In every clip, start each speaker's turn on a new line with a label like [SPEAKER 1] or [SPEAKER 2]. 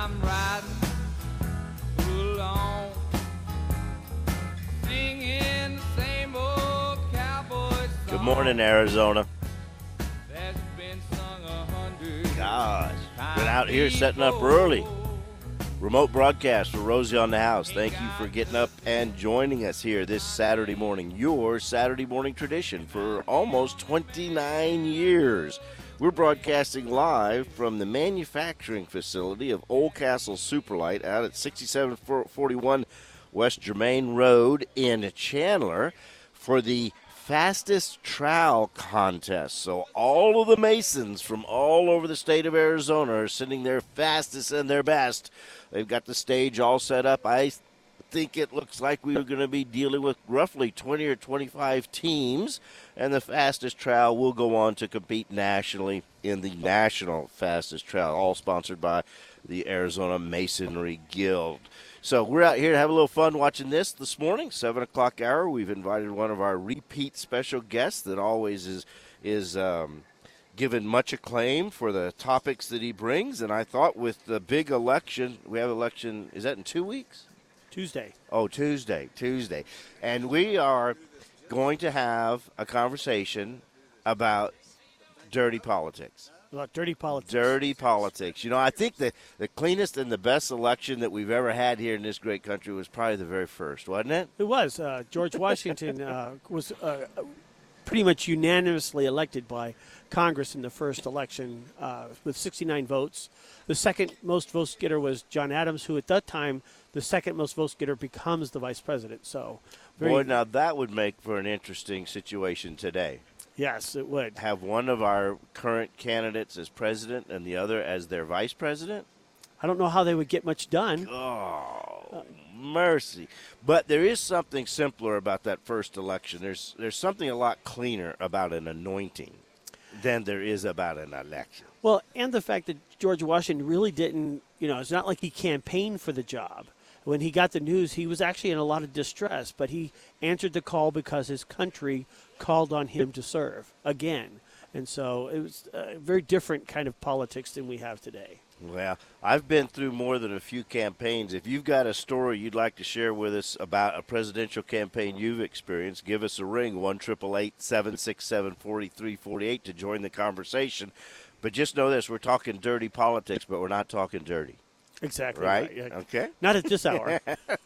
[SPEAKER 1] I'm riding along, singing the same old cowboy song.
[SPEAKER 2] Good morning, Arizona.
[SPEAKER 1] That's been sung 100
[SPEAKER 2] Gosh, been
[SPEAKER 1] times
[SPEAKER 2] out here setting up
[SPEAKER 1] before.
[SPEAKER 2] early. Remote broadcast for Rosie on the House. Thank you for getting up and joining us here this Saturday morning. Your Saturday morning tradition for almost 29 years. We're broadcasting live from the manufacturing facility of Old Castle Superlight out at 6741 West Germain Road in Chandler for the fastest trowel contest. So all of the Masons from all over the state of Arizona are sending their fastest and their best. They've got the stage all set up. I think it looks like we are going to be dealing with roughly 20 or 25 teams, and the fastest trowel will go on to compete nationally in the National Fastest Trowel, all sponsored by the Arizona Masonry Guild. So we're out here to have a little fun watching this morning, 7 o'clock hour. We've invited one of our repeat special guests that always is given much acclaim for the topics that he brings. And I thought with the big election, we have election, is that in 2 weeks?
[SPEAKER 3] Tuesday.
[SPEAKER 2] Oh, Tuesday. And we are going to have a conversation about dirty politics.
[SPEAKER 3] About dirty politics.
[SPEAKER 2] Dirty politics. You know, I think the cleanest and the best election that we've ever had here in this great country was probably the very first, wasn't it?
[SPEAKER 3] It was. George Washington was pretty much unanimously elected by Congress in the first election with 69 votes. The second most votes getter was John Adams, who at that time, the second most votes getter becomes the vice president. So,
[SPEAKER 2] Boy, now that would make for an interesting situation today.
[SPEAKER 3] Yes, it would.
[SPEAKER 2] Have one of our current candidates as president and the other as their vice president?
[SPEAKER 3] I don't know how they would get much done.
[SPEAKER 2] Oh, mercy. But there is something simpler about that first election. There's something a lot cleaner about an anointing than there is about an election.
[SPEAKER 3] Well, and the fact that George Washington really didn't, it's not like he campaigned for the job. When he got the news, he was actually in a lot of distress, but he answered the call because his country called on him to serve again. And so it was a very different kind of politics than we have today.
[SPEAKER 2] Well, I've been through more than a few campaigns. If you've got a story you'd like to share with us about a presidential campaign you've experienced, give us a ring, 1-888-767-4348 to join the conversation. But just know this, we're talking dirty politics, but we're not talking dirty.
[SPEAKER 3] Exactly.
[SPEAKER 2] Right?
[SPEAKER 3] Yeah.
[SPEAKER 2] Okay.
[SPEAKER 3] Not at this hour.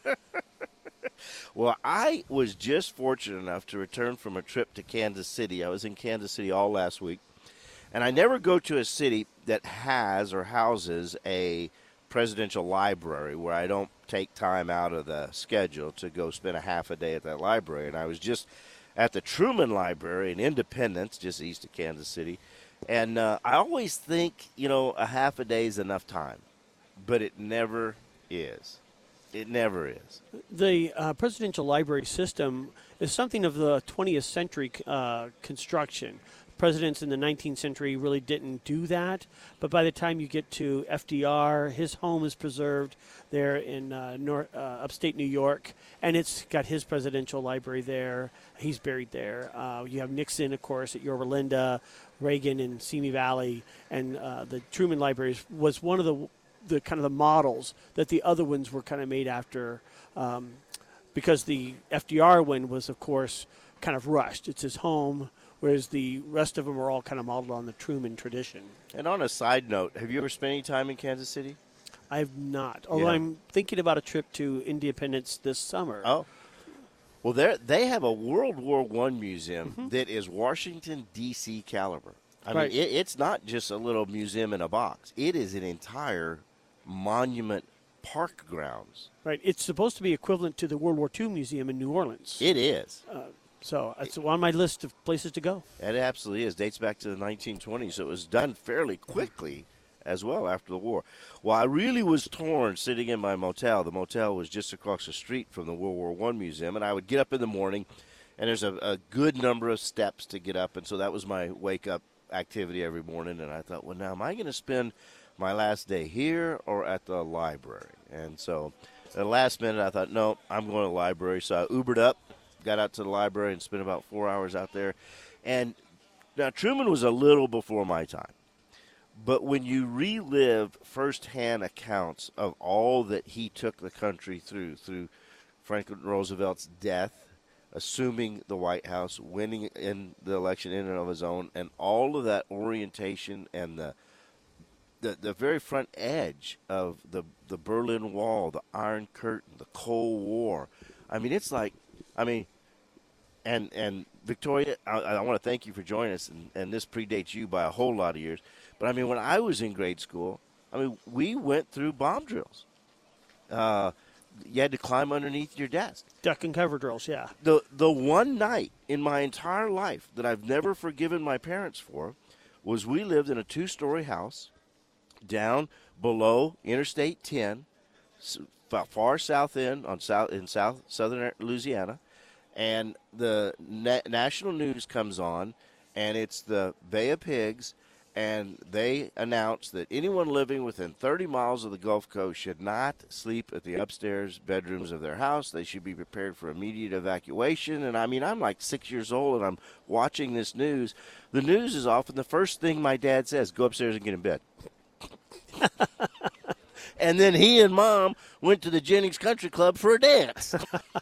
[SPEAKER 2] Well, I was just fortunate enough to return from a trip to Kansas City. I was in Kansas City all last week. And I never go to a city that has or houses a presidential library where I don't take time out of the schedule to go spend a half a day at that library. And I was just at the Truman Library in Independence, just east of Kansas City. And I always think, a half a day is enough time. But it never is. It never is.
[SPEAKER 3] The presidential library system is something of the 20th century construction. Presidents in the 19th century really didn't do that, but by the time you get to FDR, his home is preserved there in upstate New York, and it's got his presidential library there. He's buried there. You have Nixon, of course, at Yorba Linda, Reagan in Simi Valley, and the Truman Library was one of the kind of the models that the other ones were kind of made after, because the FDR one was, of course, kind of rushed. It's his home, whereas the rest of them are all kind of modeled on the Truman tradition.
[SPEAKER 2] And on a side note, have you ever spent any time in Kansas City?
[SPEAKER 3] I have not, although I'm thinking about a trip to Independence this summer.
[SPEAKER 2] Oh. Well, they have a World War I museum that is Washington, D.C. caliber. I mean, it's not just a little museum in a box. It is an entire monument park grounds.
[SPEAKER 3] Right. It's supposed to be equivalent to the World War II Museum in New Orleans.
[SPEAKER 2] It is.
[SPEAKER 3] So it's on my list of places to go.
[SPEAKER 2] It absolutely is. Dates back to the 1920s. So it was done fairly quickly as well after the war. Well, I really was torn sitting in my motel. The motel was just across the street from the World War I Museum, and I would get up in the morning, and there's a good number of steps to get up, and so that was my wake-up activity every morning. And I thought, well, now am I going to spend my last day here or at the library? And so at the last minute, I thought, no, I'm going to the library. So I Ubered up, got out to the library, and spent about 4 hours out there. And now Truman was a little before my time. But when you relive firsthand accounts of all that he took the country through Franklin Roosevelt's death, assuming the White House, winning in the election in and of his own, and all of that orientation and the very front edge of the Berlin Wall, the Iron Curtain, the Cold War. I mean, it's like, and Victoria, I want to thank you for joining us, and this predates you by a whole lot of years. But, I mean, when I was in grade school, we went through bomb drills. You had to climb underneath your desk.
[SPEAKER 3] Duck and cover drills, yeah.
[SPEAKER 2] The one night in my entire life that I've never forgiven my parents for was we lived in a 2-story house down below Interstate 10, far south end in southern Louisiana, and the national news comes on, and it's the Bay of Pigs, and they announce that anyone living within 30 miles of the Gulf Coast should not sleep at the upstairs bedrooms of their house. They should be prepared for immediate evacuation. And, I'm like 6 years old, and I'm watching this news. The news is off, and the first thing my dad says, go upstairs and get in bed. And then he and Mom went to the Jennings Country Club for a dance.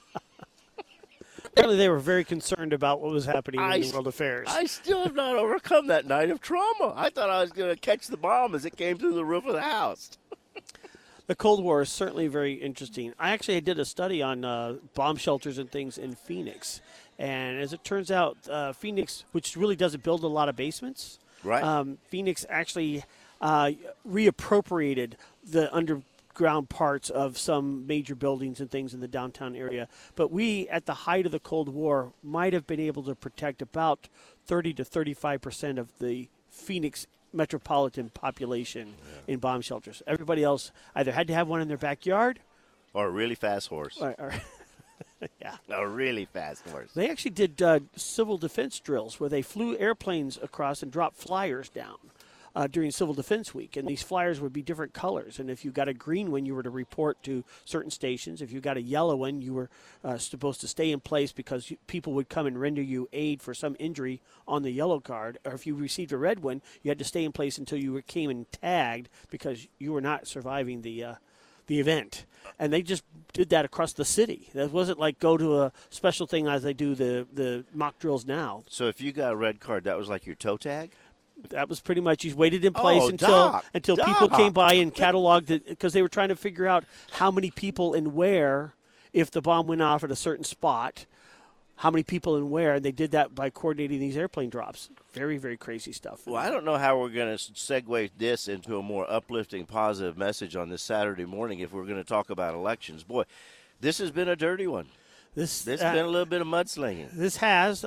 [SPEAKER 3] Apparently they were very concerned about what was happening in the world affairs.
[SPEAKER 2] I still have not overcome that night of trauma. I thought I was going to catch the bomb as it came through the roof of the house.
[SPEAKER 3] The Cold War is certainly very interesting. I actually did a study on bomb shelters and things in Phoenix. And as it turns out, Phoenix, which really doesn't build a lot of basements,
[SPEAKER 2] right?
[SPEAKER 3] Phoenix actually reappropriated the underground parts of some major buildings and things in the downtown area. But we, at the height of the Cold War, might have been able to protect about 30 to 35% of the Phoenix metropolitan population in bomb shelters. Everybody else either had to have one in their backyard
[SPEAKER 2] or a really fast horse.
[SPEAKER 3] Yeah.
[SPEAKER 2] A really fast horse.
[SPEAKER 3] They actually did civil defense drills where they flew airplanes across and dropped flyers down during Civil Defense Week. And these flyers would be different colors. And if you got a green one, you were to report to certain stations. If you got a yellow one, you were supposed to stay in place because people would come and render you aid for some injury on the yellow card. Or if you received a red one, you had to stay in place until you came and tagged because you were not surviving the event. And they just did that across the city. That wasn't like go to a special thing as they do the mock drills now.
[SPEAKER 2] So if you got a red card, that was like your toe tag?
[SPEAKER 3] That was pretty much, you waited in place until people came by and cataloged it, because they were trying to figure out how many people and where, if the bomb went off at a certain spot, how many people and where. And they did that by coordinating these airplane drops. Very, very crazy stuff.
[SPEAKER 2] Well, I don't know how we're going to segue this into a more uplifting, positive message on this Saturday morning if we're going to talk about elections. Boy, this has been a dirty one. This has been a little bit of mudslinging.
[SPEAKER 3] This has.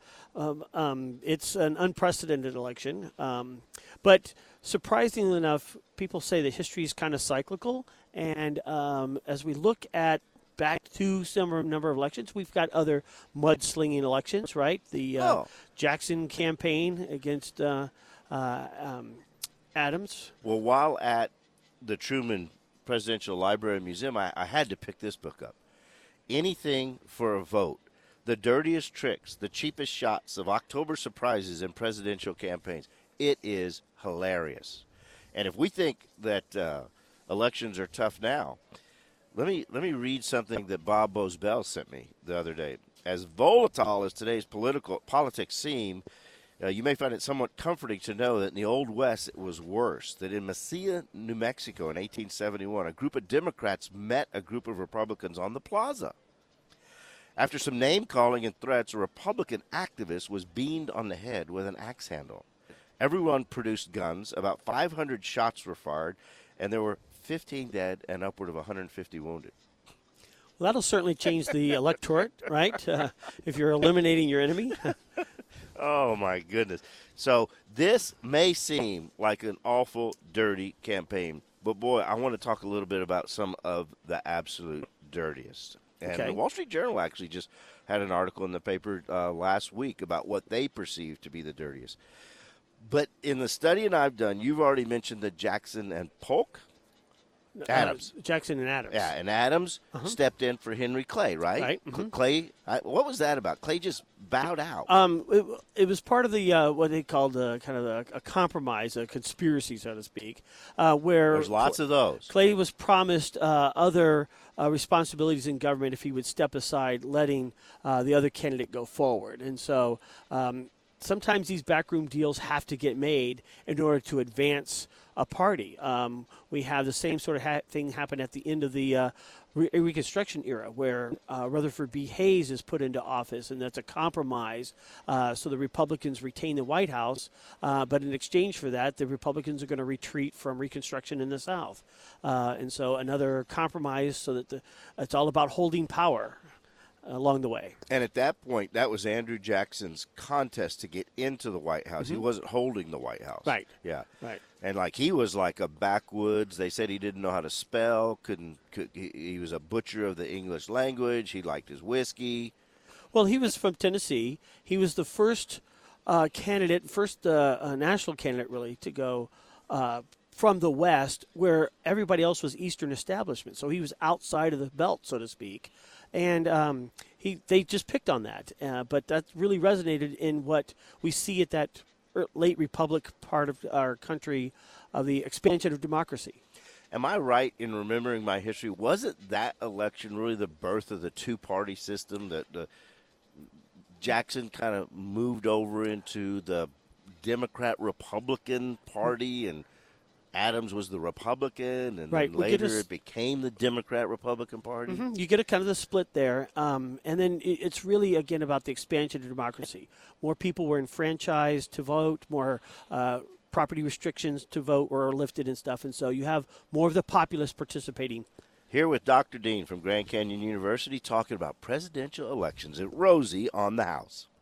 [SPEAKER 3] It's an unprecedented election. But surprisingly enough, people say that history is kind of cyclical. And as we look at back to similar number of elections, we've got other mudslinging elections, right? The Jackson campaign against Adams.
[SPEAKER 2] Well, while at the Truman Presidential Library and Museum, I had to pick this book up. Anything for a Vote. The Dirtiest Tricks, the Cheapest Shots of October Surprises in Presidential Campaigns. It is hilarious. And if we think that elections are tough now, let me read something that Bob Bosbell sent me the other day. As volatile as today's politics seem, you may find it somewhat comforting to know that in the Old West it was worse. That in Mesilla, New Mexico in 1871, a group of Democrats met a group of Republicans on the plaza. After some name-calling and threats, a Republican activist was beamed on the head with an axe handle. Everyone produced guns. About 500 shots were fired, and there were 15 dead and upward of 150 wounded.
[SPEAKER 3] Well, that'll certainly change the electorate, right? If you're eliminating your enemy.
[SPEAKER 2] Oh, my goodness. So this may seem like an awful, dirty campaign, but, boy, I want to talk a little bit about some of the absolute dirtiest. And the Wall Street Journal actually just had an article in the paper last week about what they perceive to be the dirtiest. But in the studying I've done, you've already mentioned the Jackson and Polk. Adams.
[SPEAKER 3] Jackson and Adams.
[SPEAKER 2] Yeah, and Adams stepped in for Henry Clay, right?
[SPEAKER 3] Right, mhm.
[SPEAKER 2] Clay, what was that about? Clay just bowed out.
[SPEAKER 3] It was part of the what they called a compromise, a conspiracy, so to speak, where
[SPEAKER 2] There's lots of those.
[SPEAKER 3] Clay was promised other responsibilities in government if he would step aside, letting the other candidate go forward. And so sometimes these backroom deals have to get made in order to advance a party. We have the same sort of thing happen at the end of the Reconstruction era, where Rutherford B. Hayes is put into office, and that's a compromise. So the Republicans retain the White House, but in exchange for that, the Republicans are going to retreat from Reconstruction in the South. And so another compromise so that it's all about holding power along the way.
[SPEAKER 2] And at that point, that was Andrew Jackson's contest to get into the White House. He wasn't holding the White House.
[SPEAKER 3] Right.
[SPEAKER 2] Yeah.
[SPEAKER 3] Right.
[SPEAKER 2] And he was like a backwoods. They said he didn't know how to spell. He was a butcher of the English language. He liked his whiskey.
[SPEAKER 3] Well, he was from Tennessee. He was the first candidate, national candidate, really, to go from the West, where everybody else was Eastern establishment. So he was outside of the belt, so to speak. And they just picked on that. But that really resonated in what we see at that late Republic part of our country, of the expansion of democracy.
[SPEAKER 2] Am I right in remembering my history? Wasn't that election really the birth of the two-party system that Jackson kind of moved over into the Democrat-Republican Party, and Adams was the Republican, and
[SPEAKER 3] right.
[SPEAKER 2] then later it became the Democrat-Republican Party?
[SPEAKER 3] Mm-hmm. You get a kind of the split there. And then it's really, again, about the expansion of democracy. More people were enfranchised to vote, more property restrictions to vote were lifted and stuff. And so you have more of the populace participating.
[SPEAKER 2] Here with Dr. Dean from Grand Canyon University talking about presidential elections at Rosie on the House.